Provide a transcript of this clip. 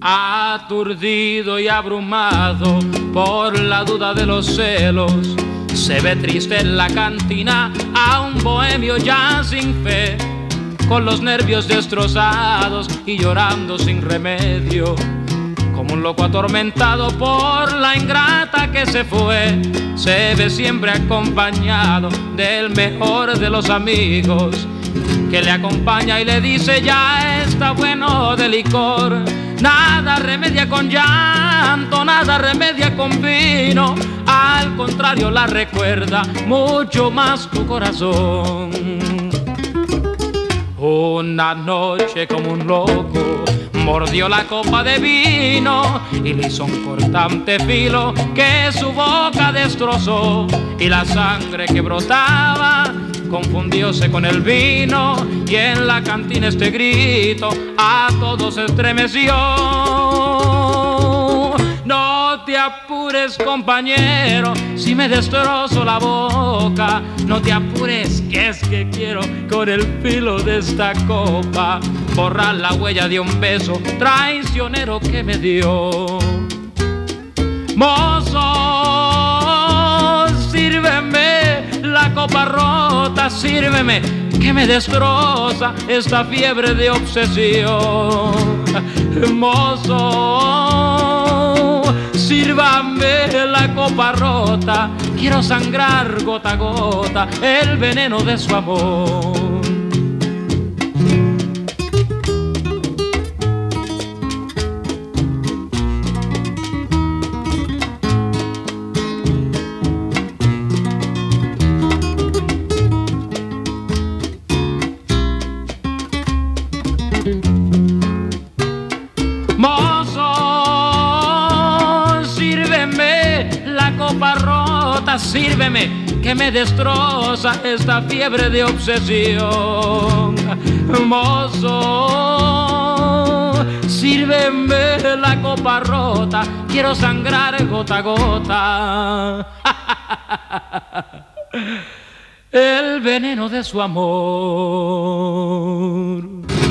Aturdido y abrumado por la duda de los celos, se ve triste en la cantina a un bohemio ya sin fe, con los nervios destrozados y llorando sin remedio, como un loco atormentado por la ingrata que se fue. Se ve siempre acompañado del mejor de los amigos, que le acompaña y le dice: ya está bueno de licor. Nada remedia con llanto, nada remedia con vino, al contrario la recuerda mucho más tu corazón. Una noche como un loco mordió la copa de vino y le hizo un cortante filo que su boca destrozó, y la sangre que brotaba confundióse con el vino, y en la cantina este grito a todos estremeció: no te apures, compañero, si me destrozo la boca. No te apures, que es que quiero con el filo de esta copa borrar la huella de un beso traicionero que me dio. Mozo, sírveme la copa rota, sírveme, que me destroza esta fiebre de obsesión. Mozo, sírvame la copa rota, quiero sangrar gota a gota el veneno de su amor. Mozo, sírveme la copa rota, sírveme, que me destroza esta fiebre de obsesión. Mozo, sírveme la copa rota, quiero sangrar gota a gota el veneno de su amor.